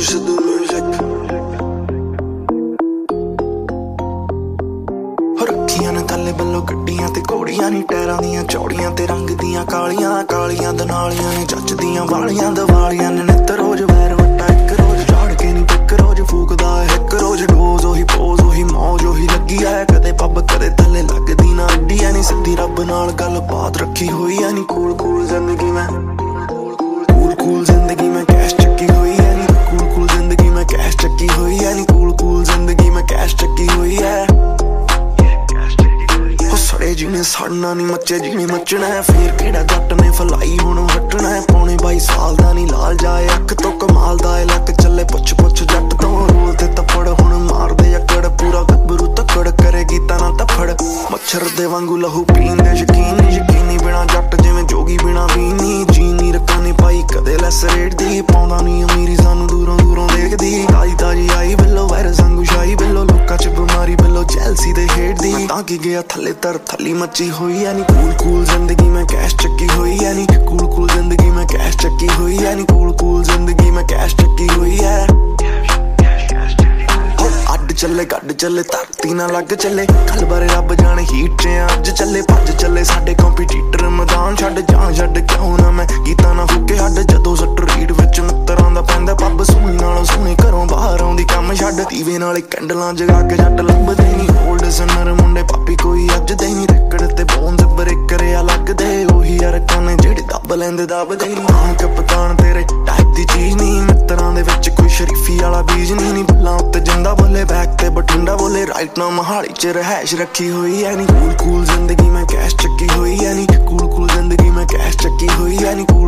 push the music हो रखियां ने थल्ले बल्लो गड्डियां ते घोड़ियां नी टैरां दियां चौड़ियां ते रंग दियां कालियां कालियां दनालियां ने जचदियां वालियां दवालियां ने नित रोज वैर वट्टा एक रोज झाड़ के नी पिक रोज फूकदा एक रोज डोज ओही पोज ओही मौज ओही लगी है कदे पब कदे थल्ले लगदी ना अड्डी ऐ नी सिद्धी रब नाल गल बात रखी हुई ऐ नी कूल कूल जिंदगी मैं कूल कूल जिंदगी मैं कैश चक्की हुई है नी कूल कूल जिंदगी मैं कैश चक्की हुई है नी कूल कूल जिंदगी मैं कैश चक्की हुई है सड़े जीने सड़ना नी मचे जीने मचना है फिर केड़ा जट ने फलाई हुण हटना है पौने 22 साल दा नी लाल जाए अख तो कमाल दा है लक चले पुछ पुछ जट तो रोल ते तपड़ हुण मार दे अकड़ पूरा गब्बरू तकड़ करेगी तना तफड़ मच्छर दे वांगू लहू पींदे यकीनी बिना जट जिवें जोगी बिना बीनी जीनी रखा नी पाई कदे लैस रेट दी पाउंदा नी अमीरी सानू दूरों दूरों देखदी ताजी ताजी आई बिल्लो वायरस वांगू शाही बिल्लो लोकां च बीमारी बिल्लो जैलसी दे हेट दी तां की गया थल्ले तर थली मची हुई है नी कूल कूल जिंदगी मैं कैश चक्की हुई है नी कूल कूल जिंदगी मैं कैश चक्की हुई है नी कूल कूल जिंदगी मैं कैश चक्की हुई है अड चले गड चले धरती ना लग चले कल बारे रब जाने हीट च अज चले भज चले साडे कंपीटीटर मैदान छड्ड जान छड्ड क्यों ना मैं गीता ना फुके हड जदों सट रीड विच मित्तरां दा पैंदा पब सोहनी नालों सोहनी घरों बाहर आउंदी काम छड्ड दीवे नाले कैंडलां जगा के जट लभदे नी ओल्ड सनर मुंडे पापी कोई अज दे नी रकड़ ते बोंद ब्रेक करिया लगदे ओही यार काने जेड़े दब लैंदे दबदे नी कप्तान तेरे टाइप दी चीज नी मित्तरां दे विच कोई शरीफी वाला बीज नी बल्लां उत्ते जिंदा बोले बैक ते बठिंडा बोले राइट ना मोहाली च रहैश रखी हुई है नी कूल कूल जिंदगी मैं कैश चक्की हुई है नी कूल कूल जिंदगी मैं कैश चक्की हुई है नी